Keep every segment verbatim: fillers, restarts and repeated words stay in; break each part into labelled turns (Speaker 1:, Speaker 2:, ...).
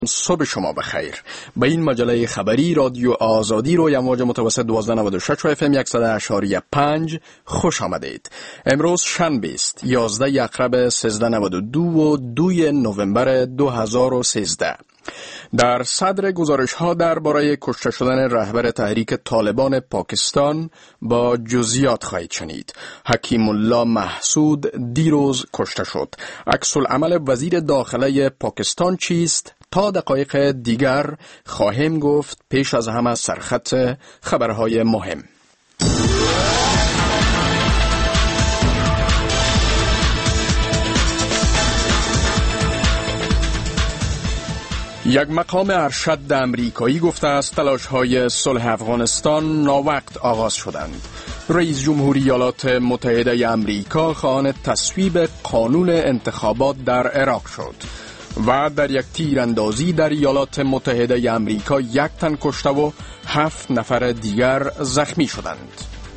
Speaker 1: صبح شما بخیر. به این مجله خبری رادیو آزادی روی امواج متوسط دوازده نود و شش و اف ام صد اشاری پنج خوش آمدید. امروز شنبه است، یازده اکرب سیزده نود و دو و دوی نوامبر دو هزار و سیزده. در صدر گزارش ها درباره کشته شدن رهبر تحریک طالبان پاکستان با جزئیات خواهید شنید. حکیم الله محسود دیروز کشته شد. عکس العمل وزیر داخله پاکستان چیست؟ تا دقایق دیگر خواهیم گفت. پیش از همه سرخط خبرهای مهم. یک مقام ارشد امریکایی گفته است تلاش‌های صلح افغانستان ناوقت آغاز شدند. رئیس جمهوری ایالات متحده امریکا خواهان تصویب قانون انتخابات در عراق شد و در یک تیراندازی در ایالات متحده امریکا یک تن کشته و هفت نفر دیگر زخمی شدند.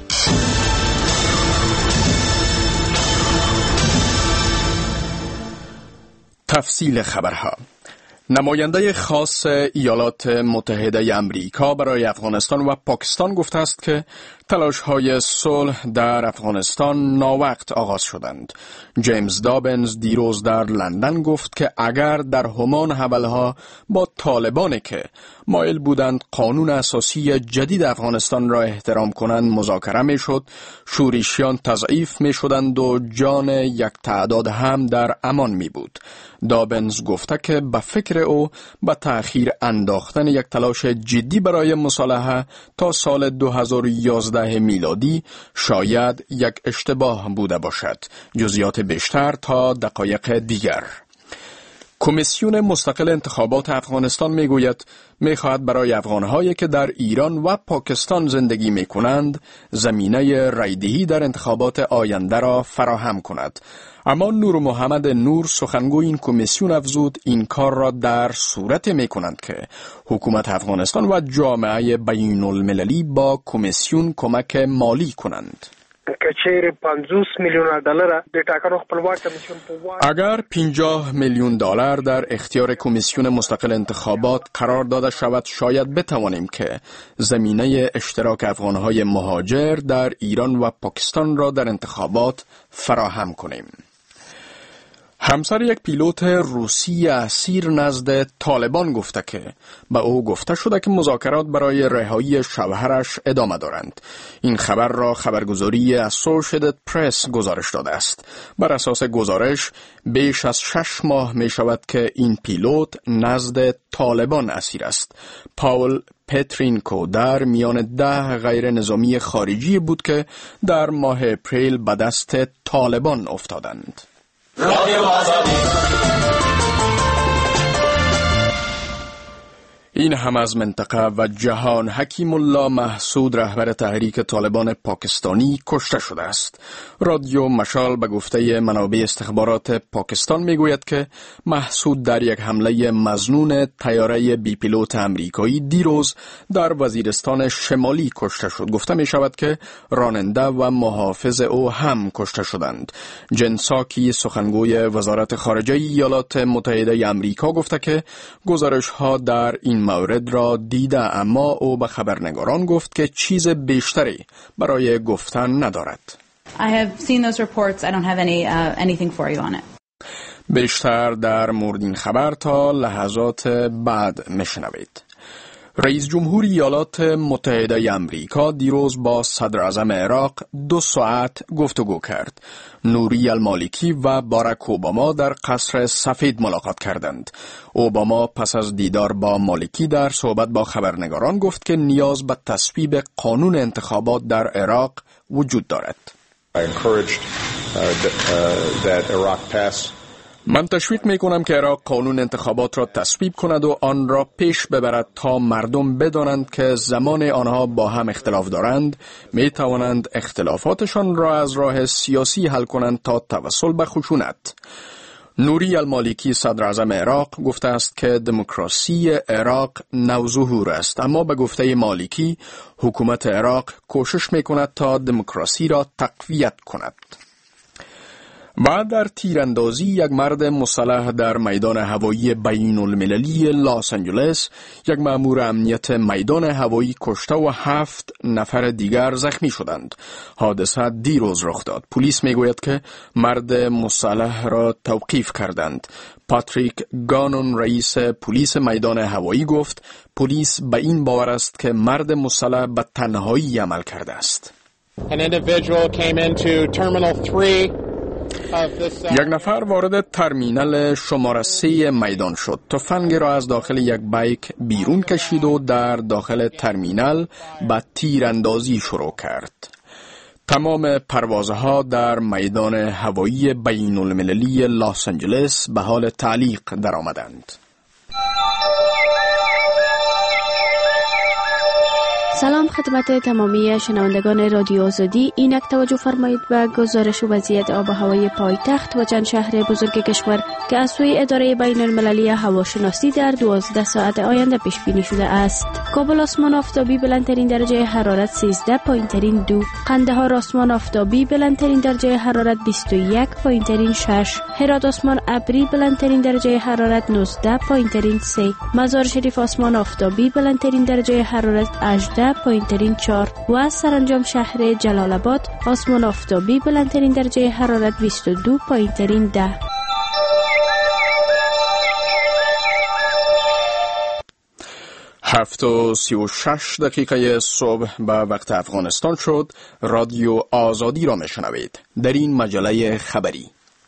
Speaker 1: تفصیل خبرها. نماینده خاص ایالات متحده امریکا برای افغانستان و پاکستان گفته است که تلاش‌های صلح در افغانستان ناوقت آغاز شدند. جیمز دابنز دیروز در لندن گفت که اگر در همان حمله‌ها با طالبانی که مایل بودند قانون اساسی جدید افغانستان را احترام کنند مذاکره می‌شد، شورشیان تضعیف می‌شدند و جان یک تعداد هم در امان می‌بود. دابنز گفته که به فکر او به تأخیر انداختن یک تلاش جدی برای مصالحه تا سال دو هزار و یازده میلادی شاید یک اشتباه بوده باشد. جزئیات بیشتر تا دقایق دیگر. کمیسیون مستقل انتخابات افغانستان میگوید میخواهد برای افغانهایی که در ایران و پاکستان زندگی میکنند زمینه رایدهی در انتخابات آینده را فراهم کند. اما نور محمد نور سخنگوی این کمیسیون افزود این کار را در صورت میکنند که حکومت افغانستان و جامعه بین المللی با کمیسیون کمک مالی کنند. اگر پنجاه میلیون دلار در اختیار کمیسیون مستقل انتخابات قرار داده شود شاید بتوانیم که زمینه اشتراک افغانهای مهاجر در ایران و پاکستان را در انتخابات فراهم کنیم. همسر یک پیلوت روسی اسیر نزد طالبان گفته که به او گفته شده که مذاکرات برای رهایی شوهرش ادامه دارند. این خبر را خبرگزاری اسوسییتد پرس گزارش داده است. بر اساس گزارش بیش از شش ماه می شود که این پیلوت نزد طالبان اسیر است. پاول پترینکو در میان ده غیر نظامی خارجی بود که در ماه اپریل به دست طالبان افتادند. این هم از منطقه و جهان. حکیم الله محسود رهبر تحریک طالبان پاکستانی کشته شده است. رادیو مشال به گفته منابع استخبارات پاکستان میگوید که محسود در یک حمله مظنون طیاره بی پیلوت امریکایی دیروز در وزیرستان شمالی کشته شد. گفته می شود که راننده و محافظ او هم کشته شدند. جن ساکی سخنگوی وزارت خارجه ایالات متحده امریکا گفته که گزارش ها در این مورد را دیده، اما او به خبرنگاران گفت که چیز بیشتری برای گفتن ندارد.
Speaker 2: I have seen those reports. I don't have any uh, anything for you on it.
Speaker 1: بیشتر در مورد این خبر تا لحظات بعد میشنوید. رئیس جمهوری ایالات متحده امریکا دیروز با صدر اعظم عراق دو ساعت گفتگو کرد. نوری المالکی و باراک اوباما در قصر سفید ملاقات کردند. اوباما پس از دیدار با مالکی در صحبت با خبرنگاران گفت که نیاز به تصویب قانون انتخابات در عراق وجود دارد.
Speaker 3: I encouraged uh, uh, that Iraq pass
Speaker 1: من تشویق می کنم که عراق قانون انتخابات را تصویب کند و آن را پیش ببرد تا مردم بدانند که زمان آنها با هم اختلاف دارند می توانند اختلافاتشان را از راه سیاسی حل کنند تا توسل به خشونت. نوری المالکی صدر اعظم عراق گفته است که دموکراسی عراق نوظهور است، اما به گفته مالکی حکومت عراق کوشش می کند تا دموکراسی را تقویت کند. و در تیراندازی یک مرد مسلح در میدان هوایی بین المللی لاس آنجلس یک مأمور امنیت میدان هوایی کشته و هفت نفر دیگر زخمی شدند. حادثه دیروز رخ داد. پلیس میگوید که مرد مسلح را توقیف کردند. پاتریک گانون رئیس پلیس میدان هوایی گفت پلیس به این باور است که مرد مسلح به تنهایی عمل کرده است.
Speaker 4: An individual came into terminal three.
Speaker 1: یک نفر وارد ترمینال شماره سه میدان شد. تفنگ را از داخل یک بایک بیرون کشید و در داخل ترمینال به تیراندازی شروع کرد. تمام پروازها در میدان هوایی بین المللی لاس آنجلس به حال تعلیق درآمدند.
Speaker 5: سلام خدمت تمامی شنوندگان رادیو آزادی. اینک توجه فرمایید به گزارش وضعیت آب و هوای پایتخت و چند شهر بزرگ کشور که از سوی اداره بین المللی هواشناسی در دوازده ساعت آینده پیش بینی شده است. کابل آسمان آفتابی بلندترین درجه حرارت سیزده، پایینترین دو. قندهار آسمان آفتابی بلندترین درجه حرارت بیست و یک، پایینترین شش. هرات آسمان ابری بلندترین درجه حرارت نوزده، پایینترین سه. مزار شریف آسمان آفتابی بلندترین درجه حرارت هجده، پایینترین چهار. و سرانجام شهر جلال آباد آسمان آفتابی بلندترین درجه حرارت بیست و دو، پایینترین ده.
Speaker 1: هفت و سی و شش دقیقه صبح به وقت افغانستان شد. رادیو آزادی را میشنوید. در این مجله خبری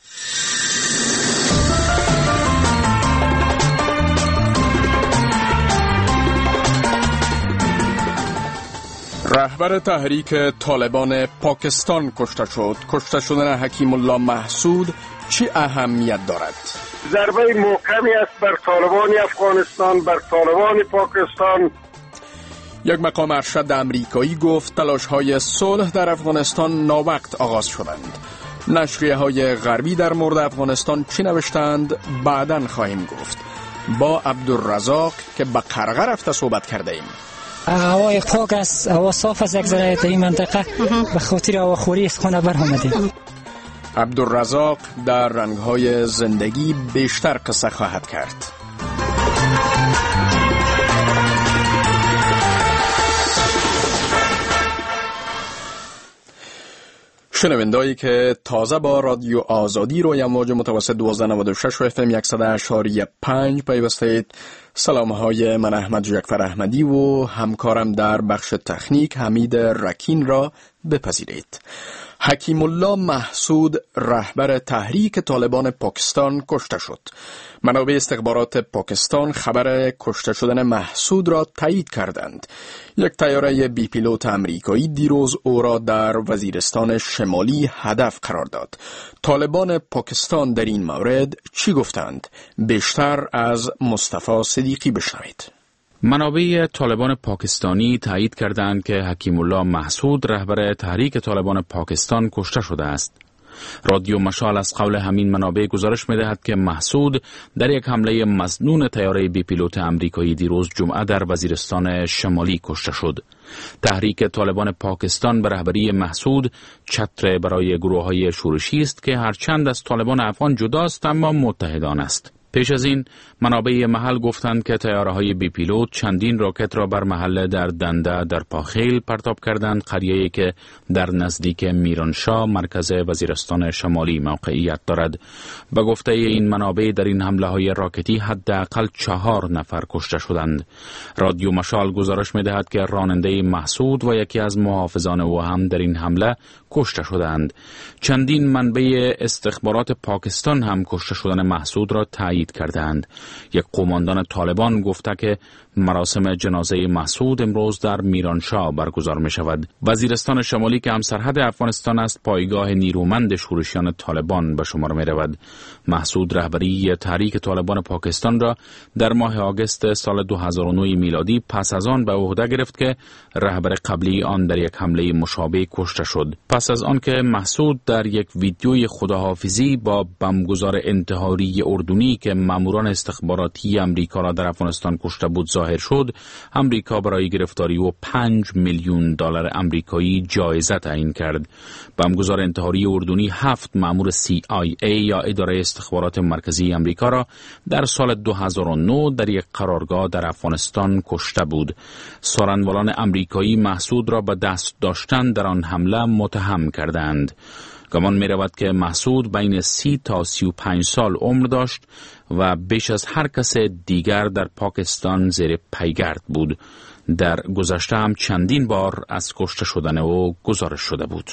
Speaker 1: رهبر تحریک طالبان پاکستان کشته شد. کشته شدن حکیم الله محسود چه اهمیت دارد؟
Speaker 6: ضربه محکمی است بر طالبان افغانستان، بر طالبان پاکستان.
Speaker 1: یک مقام ارشد امریکایی گفت تلاش‌های صلح در افغانستان ناوقت آغاز شدند. نشریه‌های غربی در مورد افغانستان چی نوشتند بعداً خواهیم گفت. با عبدالرزاق که به قرغه رفته صحبت کرده ایم.
Speaker 7: هوای پاک است، هوا صاف است یک ذره در این منطقه، به خاطر هواخوری از خانه برآمدیم.
Speaker 1: عبدالرزاق در رنگ‌های زندگی بیشتر قصه خواهد کرد. شنوندهایی که تازه با رادیو آزادی روی امواج متوسط دوازده نود و شش و اف ام صد اشاری پنج پیوستید، سلام های من احمد جعفر احمدی و همکارم در بخش تکنیک حمید رکین را بپذیرید. حکیم الله محسود رهبر تحریک طالبان پاکستان کشته شد. منابع استخبارات پاکستان خبر کشته شدن محسود را تایید کردند. یک طیاره بی پیلوت امریکایی دیروز او را در وزیرستان شمالی هدف قرار داد. طالبان پاکستان در این مورد چی گفتند؟ بیشتر از مصطفی صدیقی بشنوید.
Speaker 8: منابع طالبان پاکستانی تایید کردند که حکیم الله محسود رهبر تحریک طالبان پاکستان کشته شده است. رادیو مشال از قول همین منابع گزارش می‌دهد که محسود در یک حمله مظنون طیاره بی پیلوت امریکایی دیروز جمعه در وزیرستان شمالی کشته شد. تحریک طالبان پاکستان به رهبری محسود چتر برای گروه‌های شورشی است که هرچند از طالبان افغان جداست اما متحدان است. پیش از این منابع محل گفتند که طیاره‌های بی پیلوت چندین راکت را بر محل در دنده در پاخیل پرتاب کردند، قریه‌ای که در نزدیک میرانشاه مرکز وزیرستان شمالی موقعیت دارد. به گفته این منابع در این حمله‌های راکتی حداقل چهار نفر کشته شدند. رادیو مشال گزارش می‌دهد که راننده محسود و یکی از محافظان او هم در این حمله کشته شدند. چندین منبع استخبارات پاکستان هم کشته شدن محسود را تایید کردند. یک قماندان طالبان گفته که مراسم جنازه محسود امروز در میرانشاه برگزار می شود. وزیرستان شمالی که هم سرحد افغانستان است پایگاه نیرومند شورشیان طالبان به شمار می رود. محسود رهبری تحریک طالبان پاکستان را در ماه آگوست سال دو هزار و نه میلادی پس از آن به عهده گرفت که رهبر قبلی آن در یک حمله مشابه کشته شد. پس از آن که محسود در یک ویدیوی خداحافظی با بمبگذار انتحاری اردنی که ماموران استخباراتی امریکا را در افغانستان کشته بود ظاهر شد، امریکا برای گرفتاری او پنج میلیون دلار آمریکایی جایزه تعیین کرد. بمبگذار انتحاری اردنی هفت مامور سی آی ای یا اداره استخبارات مرکزی امریکا را در سال دو هزار و نه در یک قرارگاه در افغانستان کشته بود. سارنوالان امریکایی محسود را به دست داشتن در آن حمله متهم کردند. گمان می رود که محسود بین سی تا سی و پنج سال عمر داشت و بیش از هر کس دیگر در پاکستان زیر پیگرد بود. در گذشته هم چندین بار از کشته شدن او گزارش شده بود.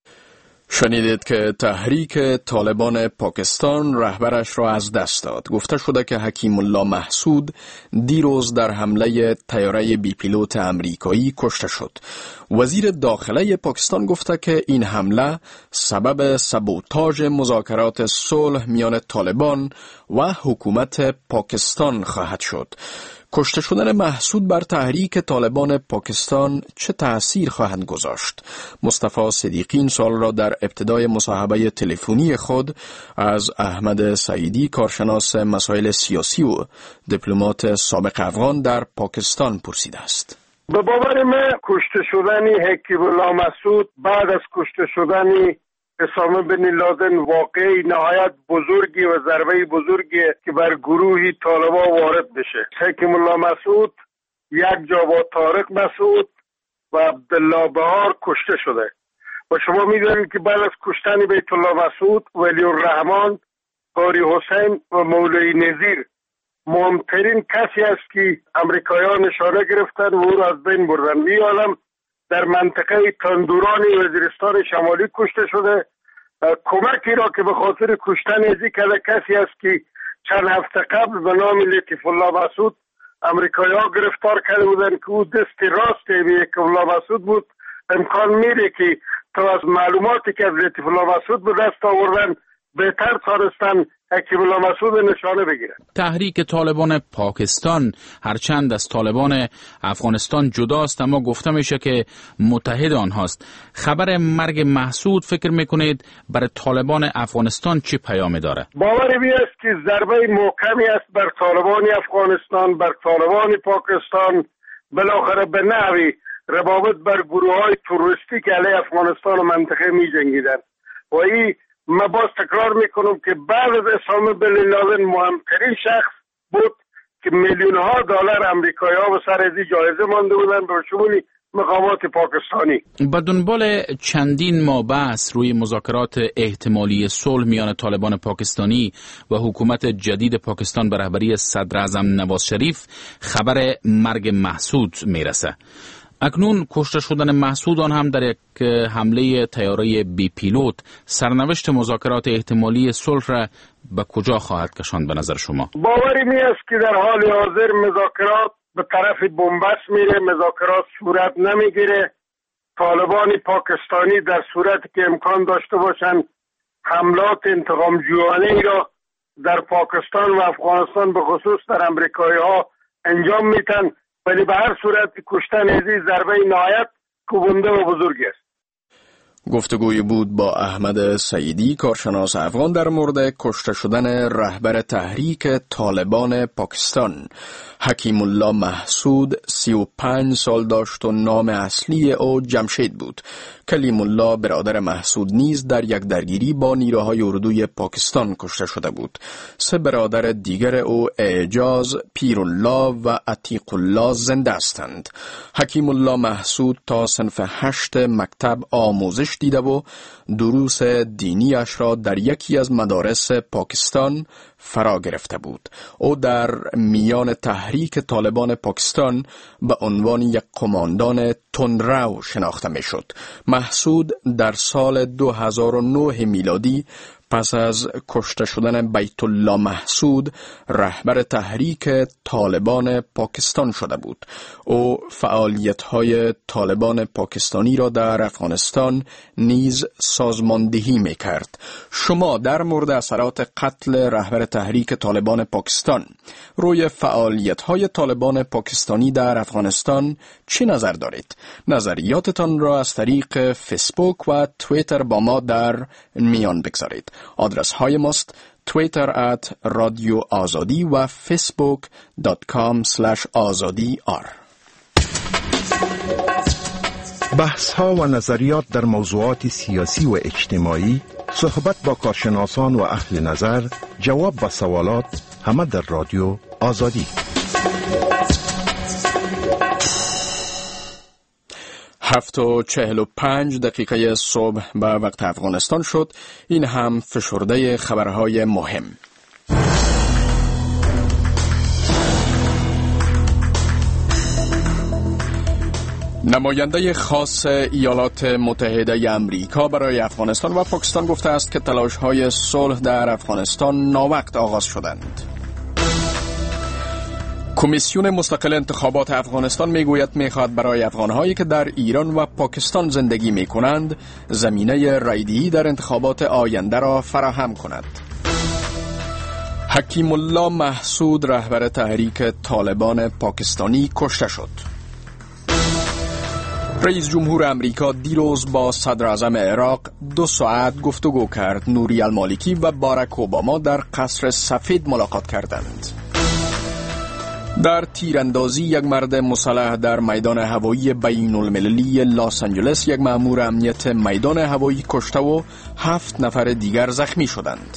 Speaker 1: شنیدید که تحریک طالبان پاکستان رهبرش را از دست داد. گفته شده که حکیم الله محسود دیروز در حمله طیاره بی پیلوت امریکایی کشته شد. وزیر داخله پاکستان گفته که این حمله سبب سابوتاژ مذاکرات صلح میان طالبان و حکومت پاکستان خواهد شد. کشته شدن محسود بر تحریک طالبان پاکستان چه تأثیر خواهد گذاشت؟ مصطفی صدیقی این سال را در ابتدای مصاحبه تلفنی خود از احمد سعیدی، کارشناس مسائل سیاسی و دیپلمات سابق افغان در پاکستان پرسیده است.
Speaker 6: به باور من کشته شدن حکیم الله محسود بعد از کشته شدن اسامه بن لادن واقعی نهایت بزرگی و ضربه بزرگی که بر گروهی طالبان وارد بشه. حکیم الله مسعود یک جا با طارق مسعود و عبدالله بهار کشته شده و شما می‌دانید که بعد از کشتن بیت الله مسعود ولی الرحمن، قاری حسین و مولوی نظیر مهمترین کسی است که امریکایان نشانه گرفتن و او را از بین بردن. وی عالم در منطقه تندوران وزیرستان شمالی کشته شده. کمکی را که به خاطر کشتن ازی کرده کسی است که چند هفته قبل به نام لطیف الله مسعود امریکایی‌ها گرفتار کرده بودند که او دست راست حکیم الله مسعود بود. امکان میره که تا از معلوماتی که از لطیف الله مسعود به دست آوردن بهتر تانستن حکیم الله مسعود نشانه بگیرن.
Speaker 8: تحریک طالبان پاکستان هرچند از طالبان افغانستان جداست اما گفته میشه که متحد آنهاست. خبر مرگ محسود فکر میکنید برای طالبان افغانستان چی پیامی داره؟
Speaker 6: باور می است که ضربه محکمی است بر طالبان افغانستان، بر طالبان پاکستان، بالاخره به نحوی رباطت بر گروه های تروریستی که علیه افغانستان و منطقه می جنگیدن و این من باز تکرار میکنم که بعد از اسامه بن لادن مهمترین شخص بود که میلیون ها دلار امریکایی ها به سر ازی جایزه مانده بودن به شمول مقامات پاکستانی.
Speaker 8: با دنبال چندین ماه بحث روی مذاکرات احتمالی صلح میان طالبان پاکستانی و حکومت جدید پاکستان به رهبری صدر اعظم نواز شریف خبر مرگ محسود میرسه. اکنون کشته شدن محسود آن هم در یک حمله طیاره بی پیلوت سرنوشت مذاکرات احتمالی صلح را به کجا خواهد کشاند به نظر شما؟
Speaker 6: باوری می است که در حال حاضر مذاکرات به طرف بنبست میره، مذاکرات صورت نمیگیره. طالبان پاکستانی در صورتی که امکان داشته باشند حملات انتقام جویانه را در پاکستان و افغانستان به خصوص در امریکایی ها انجام میتن، ولی به هر صورت کشتن ازی ضربه نهایت کوبنده و بزرگی است.
Speaker 1: گفتگوی بود با احمد سعیدی، کارشناس افغان، در مورد کشته شدن رهبر تحریک طالبان پاکستان. حکیم الله محسود سی و پنج سال داشت و نام اصلی او جمشید بود. کلیم الله برادر محسود نیز در یک درگیری با نیروهای اردوی پاکستان کشته شده بود. سه برادر دیگر او اعجاز، پیرالله و عتیق الله زنده هستند. حکیم الله محسود تا صنف هشت مکتب آموزش دیده و دروس دینیش را در یکی از مدارس پاکستان فرا گرفته بود. او در میان تحریک طالبان پاکستان به عنوان یک قماندان تندرو شناخته می شد. محسود در سال دو هزار و نه میلادی پس از کشته شدن بیت الله محسود رهبر تحریک طالبان پاکستان شده بود. او فعالیت‌های طالبان پاکستانی را در افغانستان نیز سازماندهی می‌کرد. شما در مورد اثرات قتل رهبر تحریک طالبان پاکستان روی فعالیت‌های طالبان پاکستانی در افغانستان چی نظر دارید؟ نظریاتتان را از طریق فیسبوک و توییتر با ما در میان بگذارید. آدرس های ماست تویتر ات رادیو آزادی و فیسبوک دات کام سلش آزادی آر.
Speaker 9: بحث ها و نظریات در موضوعات سیاسی و اجتماعی، صحبت با کارشناسان و اهل نظر، جواب به سوالات، همه در رادیو آزادی.
Speaker 1: هفت و چهل و پنج دقیقه صبح به وقت افغانستان شد. این هم فشرده خبرهای مهم. نماینده خاص ایالات متحده امریکا برای افغانستان و پاکستان گفته است که تلاش‌های صلح در افغانستان ناوقت آغاز شدند. کمیسیون مستقل انتخابات افغانستان میگوید میخواهد برای افغانهایی که در ایران و پاکستان زندگی میکنند زمینه رایدهی در انتخابات آینده را فراهم کند. حکیم الله محسود رهبر تحریک طالبان پاکستانی کشته شد. رئیس جمهور امریکا دیروز با صدر اعظم عراق دو ساعت گفتگو کرد. نوری المالکی و باراک اوباما در قصر سفید ملاقات کردند. در تیراندازی یک مرد مسلح در میدان هوایی بین المللی لاس آنجلس یک مأمور امنیت میدان هوایی کشته و هفت نفر دیگر زخمی شدند.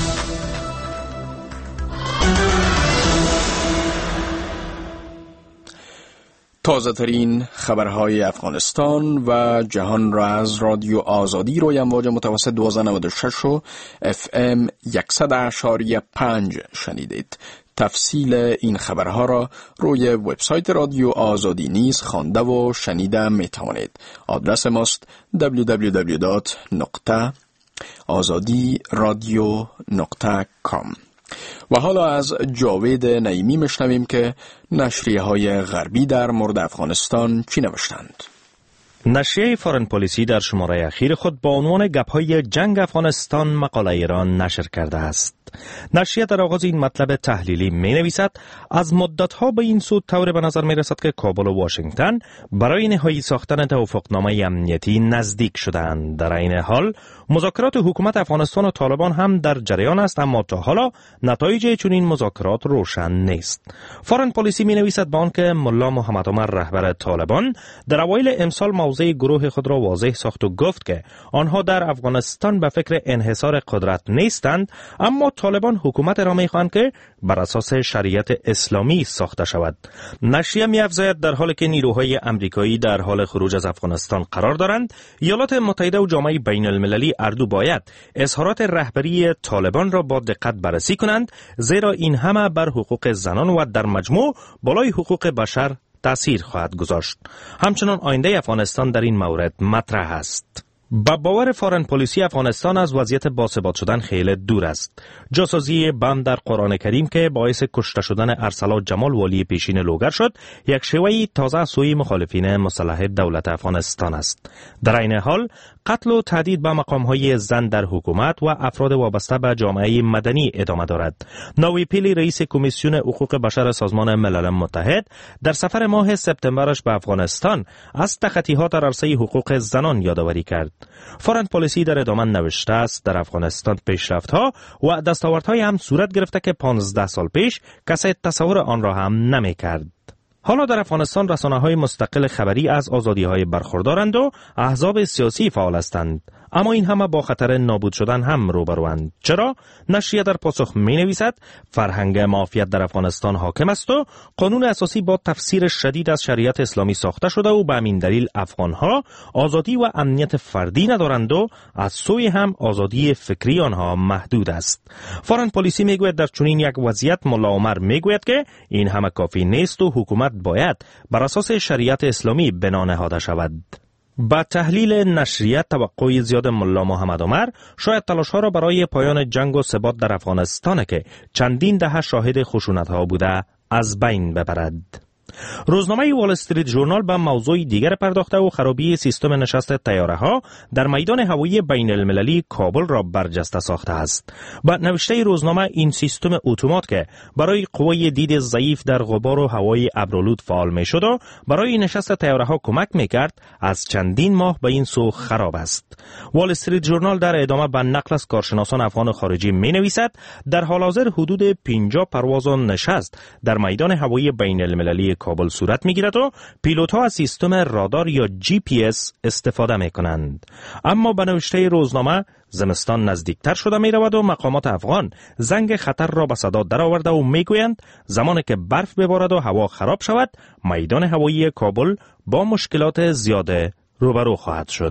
Speaker 1: تازه ترین خبرهای افغانستان و جهان را از رادیو آزادی روی امواج متوسط دوازده نود و شش و اف ام صد اشاری پنج شنیدید. تفصیل این خبرها را روی وبسایت رادیو آزادی نیز خوانده و شنیده می توانید. آدرس ماست دبلیو دبلیو دبلیو دات آزادی رادیو دات کام. و حالا از جاوید نعیمی مشنویم که نشریه های غربی در مورد افغانستان چی نوشتند.
Speaker 10: نشریه فارن پالیسی در شماره اخیر خود با عنوان گپ‌های جنگ افغانستان مقاله ایران نشر کرده است. نشریه در آغاز این مطلب تحلیلی می نویسد از مدت‌ها به این سو طور به نظر می رسد که کابل و واشنگتن برای نهایی ساختن توافقنامه امنیتی نزدیک شدند. در این حال مذاکرات حکومت افغانستان و طالبان هم در جریان است، اما تا حالا نتایج چنین مذاکرات روشن نیست. فارن پالیسی می نویسد با آنکه ملا محمد عمر رهبر طالبان در اوایل امسال موضع گروه خود را واضح ساخت و گفت که آنها در افغانستان به فکر انحصار قدرت نیستند، اما طالبان حکومت را می‌خواهند که بر اساس شریعت اسلامی ساخته شود. نشریه می‌افزاید در حالی که نیروهای آمریکایی در حال خروج از افغانستان قرار دارند، ایالات متحده و جامعه بین المللی اردو باید اظهارات رهبری طالبان را با دقت بررسی کنند، زیرا این همه بر حقوق زنان و در مجموع بالای حقوق بشر تأثیر خواهد گذاشت. همچنان آینده افغانستان در این مورد مطرح است. با باور فارن پالیسی افغانستان از وضعیت باثبات شدن خیلی دور است. جاسازی بم در قرآن کریم که باعث کشته شدن ارسلا جمال والی پیشین لوگر شد، یک شیوه تازه سوی مخالفین مسلح دولت افغانستان است. در این حال قتل و تهدید به مقام‌های زن در حکومت و افراد وابسته به جامعه مدنی ادامه دارد. نوی پیلی رئیس کمیسیون حقوق بشر سازمان ملل متحد در سفر ماه سپتامبرش به افغانستان از تخطی‌ها در عرصه حقوق زنان یادآوری کرد. فارن پالیسی در ادامه نوشته است در افغانستان پیشرفت‌ها و دستاوردهای هم صورت گرفته که پانزده سال پیش کسی تصور آن را هم نمی‌کرد. حالا در افغانستان رسانه‌های مستقل خبری از آزادی‌های برخوردارند و احزاب سیاسی فعال هستند، اما این همه با خطر نابود شدن هم روبروند. چرا؟ نشریه در پاسخ می‌نویسد فرهنگ معافیت در افغانستان حاکم است و قانون اساسی با تفسیر شدید از شریعت اسلامی ساخته شده و به همین دلیل افغان‌ها آزادی و امنیت فردی ندارند و از سوی هم آزادی فکری آنها محدود است. فارن پالیسی میگوید در چنین یک وضعیت ملا عمر میگوید که این همه کافی نیست و حکومت باید بر اساس شریعت اسلامی بنا نهاده شود. با تحلیل نشریه توقع زیاد ملا محمد عمر شاید تلاش‌ها را برای پایان جنگ و ثبات در افغانستان که چندین دهه شاهد خشونت‌ها بوده از بین ببرد. روزنامه وال استریت ژورنال به موضوع دیگر پرداخته و خرابی سیستم نشست طیاره ها در میدان هوایی بین المللی کابل را برجسته ساخته است. با نوشته روزنامه این سیستم اتومات که برای قوای دید ضعیف در غبار و هوای ابرآلود فعال می شد و برای نشست طیاره ها کمک می کرد از چندین ماه به این سو خراب است. وال استریت ژورنال در ادامه به نقل از کارشناسان افغان خارجی می نویسد در حال حاضر حدود پنجاه پرواز و نشست در میدان هوایی بین المللی کابل صورت می گیرد و پیلوت ها از سیستم رادار یا جی پی اس استفاده می کنند. اما به نوشته روزنامه زمستان نزدیکتر شده می رود و مقامات افغان زنگ خطر را به صدا درآورده و می گویند زمانی که برف ببارد و هوا خراب شود میدان هوایی کابل با مشکلات زیاده روبرو خواهد شد.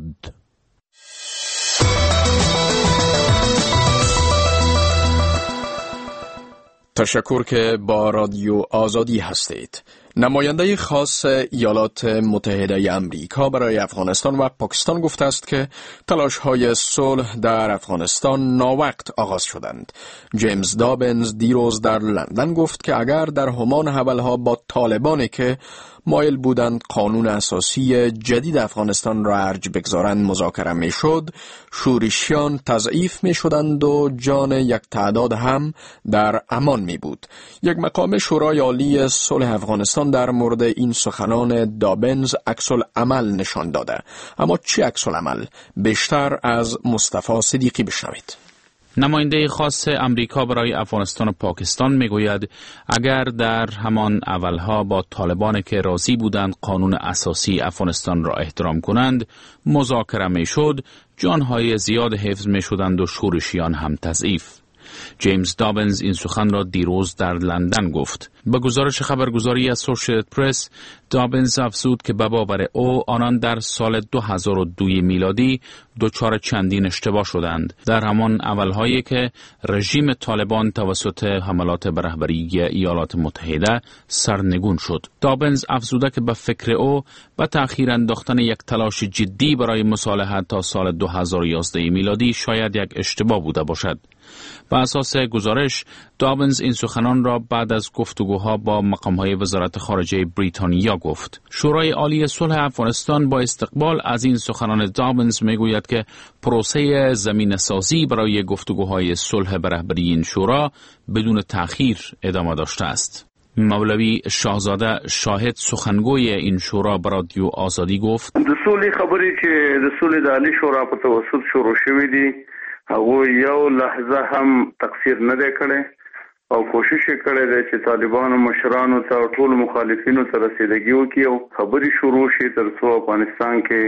Speaker 1: تشکر که با رادیو آزادی هستید. نماینده خاص ایالات متحده امریکا برای افغانستان و پاکستان گفته است که تلاش‌های صلح در افغانستان ناوقت آغاز شدند. جیمز دابنز دیروز در لندن گفت که اگر در همان حمله‌ها با طالبانی که مایل بودند قانون اساسی جدید افغانستان را ارج بگذارند مذاکره میشد، شورشیان تضعیف میشدند و جان یک تعداد هم در امان می بود. یک مقام شورای عالی صلح افغانستان در مورد این سخنان دابنز عکس‌العمل نشان داده. اما چه عکس‌العمل؟ بیشتر از مصطفی صدیقی بشنوید.
Speaker 8: نماینده خاص امریکا برای افغانستان و پاکستان میگوید اگر در همان اولها با طالبان که راضی بودند قانون اساسی افغانستان را احترام کنند مذاکره میشد، جانهای زیاد حفظ میشدند و شورشیان هم تضعیف. جیمز دابنز این سخن را دیروز در لندن گفت. به گزارش خبرگزاری اسوسییتد پرس، دابنز افزود که به باور او آنان در سال دو هزار و دو میلادی دچار چندین اشتباه شدند، در همان اولهایی که رژیم طالبان توسط حملات به رهبری ایالات متحده سرنگون شد. دابنز افزوده که به فکر او به تأخیر انداختن یک تلاش جدی برای مصالحت تا سال دو هزار و یازده میلادی شاید یک اشتباه بوده باشد. بر اساس گزارش، دابنز این سخنان را بعد از گفتگوها با مقام‌های وزارت خارجه بریتانیا گفت. شورای عالی صلح افغانستان با استقبال از این سخنان دابنز میگوید که پروسه زمینه‌سازی برای گفتگوهای صلح به رهبری این شورا بدون تأخیر ادامه داشته است. مولوی شاهزاده شاهد سخنگوی این شورا به رادیو آزادی گفت:
Speaker 6: د صلح خبرې چې د صلح د عالی شورا په توسط شروع شوې دي هغه یو لحظه هم تقصیر نه دی کړی او کوشش کړی دی چې طالبانو مشرانو ته ټول مخالفینو ته رسیدګي وکړي او خبرې شروع شي تر څو افغانستان کې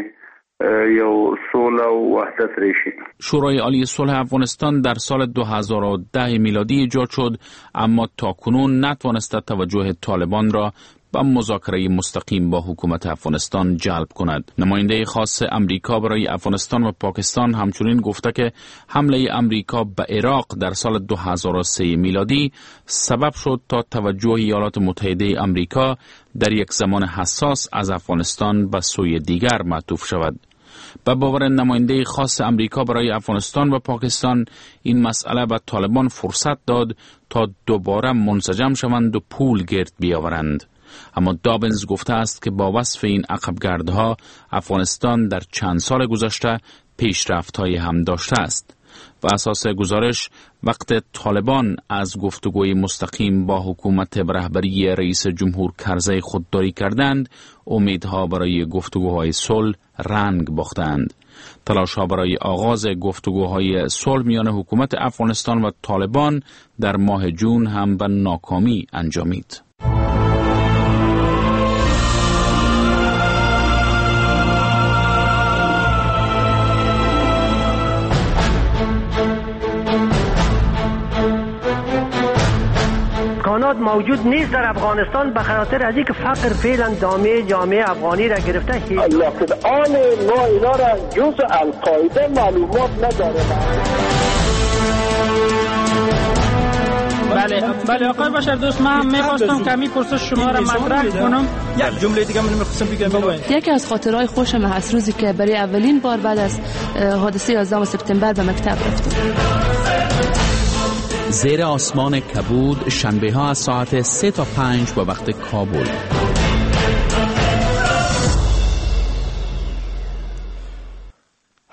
Speaker 6: یو صلح و وحدت راشي.
Speaker 8: شورای عالی صلح افغانستان در سال دو هزار و ده میلادی ایجاد شد، اما تاکنون نتوانسته توجه طالبان را با مذاکره مستقیم با حکومت افغانستان جلب کند. نماینده خاص امریکا برای افغانستان و پاکستان همچنین گفته که حمله امریکا به عراق در سال دو هزار و سه میلادی سبب شد تا توجه ایالات متحده امریکا در یک زمان حساس از افغانستان به سوی دیگر معطوف شود. به باور نماینده خاص امریکا برای افغانستان و پاکستان، این مسئله به طالبان فرصت داد تا دوباره منسجم شوند و پول گرد بیاورند. اما دابنز گفته است که با وصف این عقبگردها افغانستان در چند سال گذشته پیشرفت‌هایی هم داشته است. و اساس گزارش، وقت طالبان از گفتگوی مستقیم با حکومت به رهبری رئیس جمهور کرزی خودداری کردند، امیدها برای گفتگوهای صلح رنگ باختند. تلاش‌ها برای آغاز گفتگوهای صلح میان حکومت افغانستان و طالبان در ماه جون هم به ناکامی انجامید.
Speaker 11: موجود نیست در افغانستان به خاطر از اینکه فقر فعلا دامه جامعه افغانی را گرفته.
Speaker 12: آن ما اینا را جز القاعده معلومات نداره.
Speaker 13: بله بله آقای بشر دوست، من می‌خواستم کمی پرسش شما را مطرح کنم.
Speaker 14: یک جمله دیگه من می‌خواستم بگم.
Speaker 15: یکی از خاطرهای خوشم هست روزی که برای اولین بار بعد از حادثه یازدهم سپتامبر به مکتب رفتم.
Speaker 8: زیر آسمان کبود، شنبه ها از ساعت سه تا پنج با وقت کابل.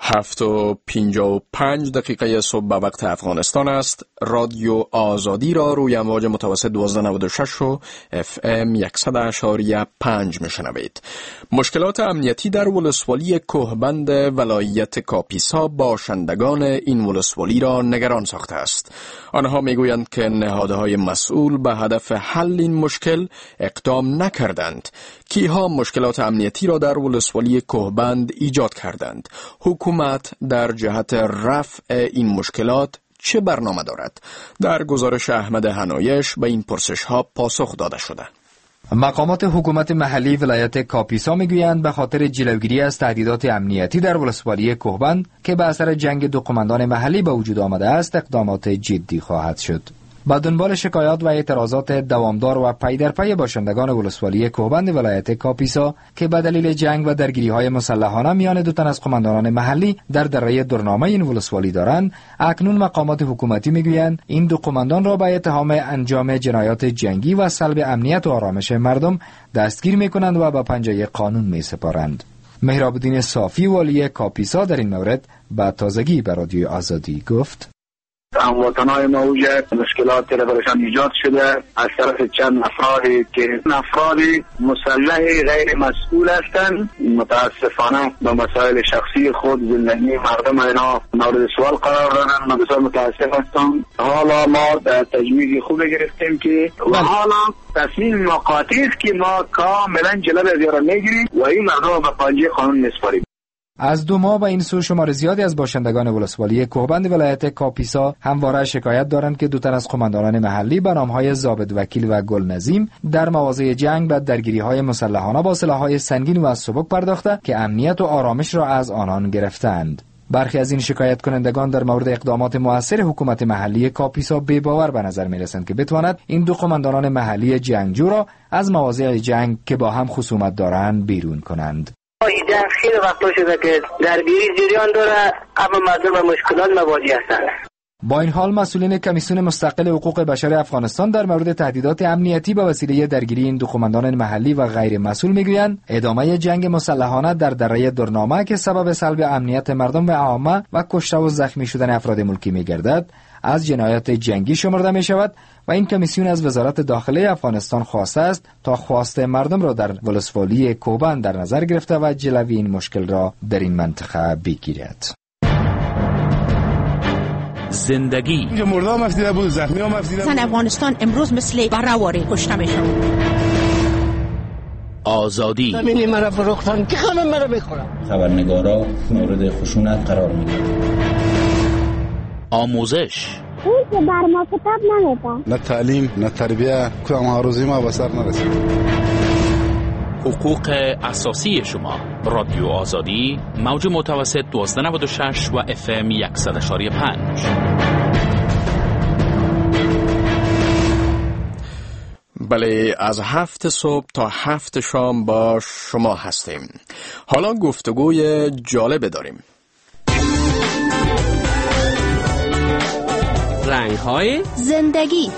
Speaker 1: هفت و پینجا و پنج دقیقه صبح به وقت افغانستان است. رادیو آزادی را روی امواج متوسط دوازده نود و شش و اف ام صد و اشاری پنج میشنوید. مشکلات امنیتی در ولسوالی کوهبند ولایت کاپیسا باشندگان این ولسوالی را نگران ساخته است. آنها میگویند که نهادهای مسئول به هدف حل این مشکل اقدام نکردند. کیها مشکلات امنیتی را در ولسوالی کوهبند ایجاد کردند؟ حکومت در جهت رفع این مشکلات چه برنامه دارد؟ در گزارش احمد حنایش به این پرسش ها پاسخ داده شده.
Speaker 16: مقامات حکومت محلی ولایت کاپیسا میگویند به خاطر جلوگیری از تهدیدات امنیتی در ولسوالی کوهبند که به اثر جنگ دو قماندان محلی به وجود آمده است اقدامات جدی خواهد شد. با دنبال شکایات و اعتراضات دوامدار و پی در پی باشندگان ولسوالی کوهبند ولایت کاپیسا که به دلیل جنگ و درگیری‌های مسلحانه میان دو تن از قماندانان محلی در دره درنامه این ولسوالی دارند، اکنون مقامات حکومتی میگویند این دو قماندان را به اتهام انجام جنایات جنگی و سلب امنیت و آرامش مردم دستگیر میکنند و به پنجه قانون میسپارند. مهراب الدین صافی والی کاپیسا در این مورد به تازگی به رادیو آزادی گفت:
Speaker 12: هموطنهای ما اوجه مشکلاتی را برشان ایجاد شده از طرف چند افرادی که افرادی مسلح غیر مسئول هستند. متاسفانه به مسائل شخصی خود زندگی مردم اینا مورد سوال قرار دادن. من بسیار متاسف هستم. حالا ما تجویز خوب گرفتیم که و حالا تصمیم مقاطعی است که ما کاملا جلوی از را میگیریم و این مردم به پنجه قانون میسپاریم.
Speaker 16: از دو ماه به این سو شمار زیادی از باشندگان ولسوالی کوهبند ولایت کاپیسا همواره شکایت دارند که دو تن از قماندانان محلی به نام‌های ضابط وکیل و گل نظیم در مواضع جنگ و درگیری‌های مسلحانه با سلاح‌های سنگین و سبک پرداخته که امنیت و آرامش را از آنان گرفتند. برخی از این شکایت کنندگان در مورد اقدامات مؤثر حکومت محلی کاپیسا بی‌باور به نظر می‌رسند که بتواند این دو قماندانان محلی جنگجو را از مواضع جنگ که با هم خصومت دارند بیرون کنند.
Speaker 11: این جنگ خیلی وقتا شده که درگیری جریان داره، اما مردم به مشکلات مواجه هستند.
Speaker 16: با این حال مسئولین کمیسیون مستقل حقوق بشر افغانستان در مورد تهدیدات امنیتی به وسیله درگیری این دو قماندان محلی و غیر مسئول میگویند ادامه جنگ مسلحانه در دره درنامه که سبب سلب امنیت مردم و عامه و کشته و زخمی شدن افراد ملکی میگردد از جنایات جنگی شمرده می شود و این کمیسیون از وزارت داخله افغانستان خواسته است تا خواسته مردم را در ولسوالی کوهبند در نظر گرفته و جلوی این مشکل را در این منطقه بگیرد.
Speaker 8: زندگی
Speaker 17: مردم مفیده بود، زخمی ها مفیده بود.
Speaker 18: زن افغانستان امروز مثل برهواری کشته میشن.
Speaker 8: آزادی
Speaker 11: زمینی مرا فروختن که همه مرا بخورن.
Speaker 19: خبرنگارا مورد خشونت قرار میگیرن.
Speaker 8: آموزش
Speaker 20: اون که بر ما کتاب نمیدن.
Speaker 17: نه تعلیم نه تربیه کدام هروزی ما به سر نرسید.
Speaker 8: حقوق اساسی شما. رادیو آزادی موج متوسط دوازده نود و شش و اف ام صد و پنج.
Speaker 1: بله، از هفت صبح تا هفت شام با شما هستیم. حالا گفتگوی جالب داریم.
Speaker 21: رنگ‌های
Speaker 5: زندگی.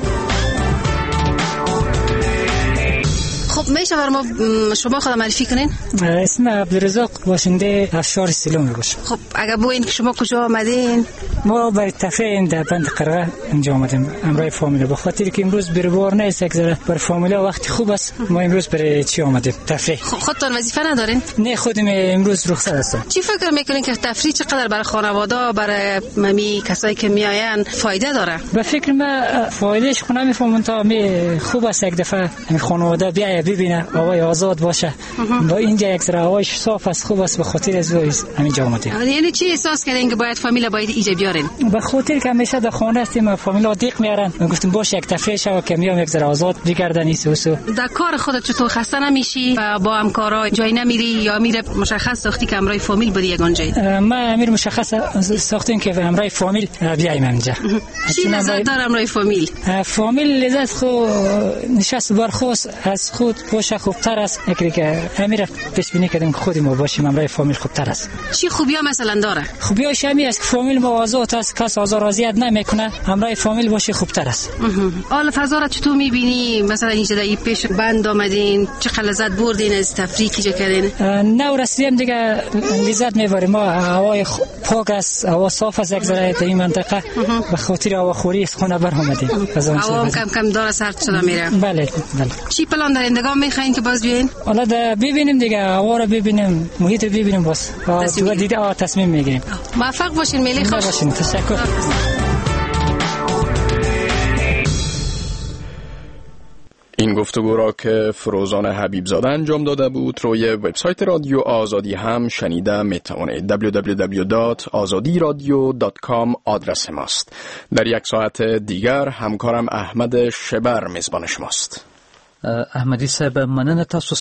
Speaker 21: خب میشه بر ما شما خود معرفی کنین؟
Speaker 7: اسم عبدالرزاق باشنده افشار سیلون باشه.
Speaker 21: خب اگر بگوین که شما کجا آمدین؟
Speaker 7: ما برای تفریح در بند قرقه اینجا آمدیم امرای فامیلا، به خاطر که امروز بروار نیست اگه برای فامیلا وقت خوب است. ما امروز برای چی آمدیم؟ تفریح.
Speaker 21: خب خودتان وظیفه ندارین؟
Speaker 7: نه، خودم امروز رخصت هستم.
Speaker 21: چی فکر میکنین که تفریح چقدر برای خانواده برای ممی کسایی که میآیند فایده داره؟
Speaker 7: به فکر ما فایدهش خو نمیفهمم تا می خوب است یک دفعه خانواده بیای ببینه هوای آزاد باشه. با اینجا یک ذره هوایش صاف است، خوب است، به خاطر از همینجا آمدیم.
Speaker 21: یعنی چی احساس کردین که باید فامیلا باید اینجا بیارین؟
Speaker 7: به خاطر که همیشه در خانه هستیم فامیلا دیق میارن، گفتم باشه یک تفریح شو که میام یک ذره آزاد بگردن ایسو سو.
Speaker 21: در کار خودت چطور خسته نمیشی و با همکارا جای نمیری یا میره مشخص ساختی که امرای فامیل بری یگان جای؟
Speaker 7: ما امیر مشخص ساختیم که امرای فامیل بیایم اینجا.
Speaker 21: چی لذت داره امرای فامیل؟
Speaker 7: فامیل لذت خو نشست برخواست از خود باشه خوبتر است. اگه که همین پیش بینی کردیم که خود ما باشیم همراه فامیل خوبتر است.
Speaker 21: چی خوبیا مثلا داره؟
Speaker 7: خوبیاش همین است که فامیل ما آزاد است، کس آزار اذیت نمیکنه، همراه فامیل باشه خوبتر است.
Speaker 21: حالا فضا را چطور میبینی؟ مثلا اینجا در این پیش بند آمدین، چه لذت بردین از تفریح که کردین؟
Speaker 7: نه رسیدیم دیگه لذت میبریم. ما هوای پاک است، هوا صاف است، یک ذره در این منطقه به خاطر هواخوری خونه بر آمدیم.
Speaker 21: هوا کم کم داره سرد شده میره.
Speaker 7: بله بله.
Speaker 21: چی پلان دارین؟ دیگه میخواین که باز بیاین؟
Speaker 7: حالا ببینیم دیگه، هوا رو ببینیم، محیط رو ببینیم، باز تو دیده تصمیم میگیریم.
Speaker 21: موفق باشین. ملی خوش
Speaker 7: باشین. تشکر.
Speaker 1: این گفتگو را که فروزان حبیبزاده انجام داده بود روی وبسایت رادیو آزادی هم شنیده میتوانید. دبلیو دبلیو دبلیو دات آزادی رادیو دات کام آدرس ماست. در یک ساعت دیگر همکارم احمد شبر میزبان شماست.
Speaker 2: احمدی صاحب، مننه تاسو